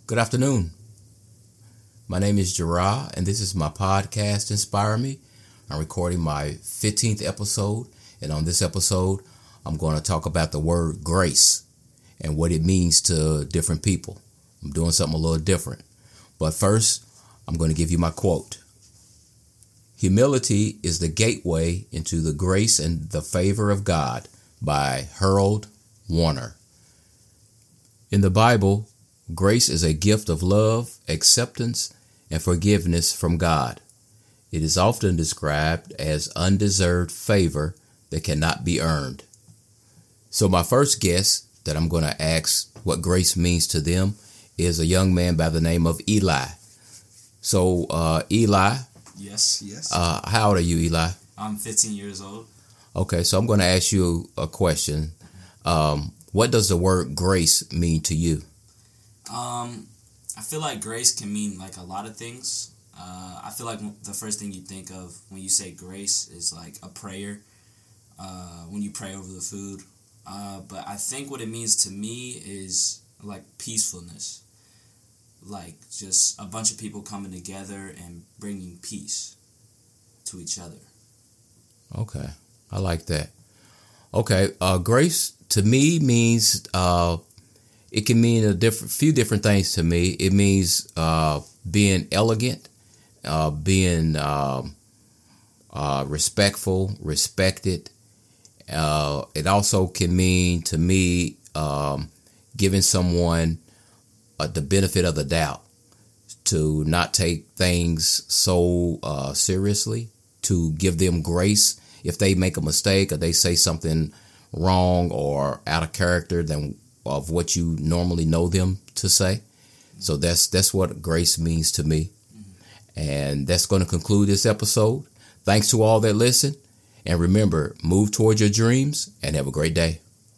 Good afternoon. My name is Gerard, and this is my podcast, Inspire Me. I'm recording my 15th episode, and on this episode, I'm going to talk about the word grace and what it means to different people. I'm doing something a little different. But first, I'm going to give you my quote. Humility is the gateway into the grace and the favor of God by Harold Warner. In the Bible, grace is a gift of love, acceptance, and forgiveness from God. It is often described as undeserved favor that cannot be earned. So my first guest that I'm going to ask what grace means to them is a young man by the name of Eli. So, Eli. Yes. How old are you, Eli? I'm 15 years old. Okay, so I'm going to ask you a question. What does the word grace mean to you? I feel like grace can mean like a lot of things. I feel like the first thing you think of when you say grace is like a prayer, when you pray over the food. But I think what it means to me is like peacefulness, like just a bunch of people coming together and bringing peace to each other. Okay, I like that. Okay, grace to me means it can mean a few different things to me. It means being elegant, being respectful, respected. It also can mean to me giving someone the benefit of the doubt, to not take things so seriously, to give them grace if they make a mistake or they say something wrong or out of character than of what you normally know them to say. So that's what grace means to me. And that's going to conclude this episode. Thanks to all that listen. And remember, move towards your dreams and have a great day.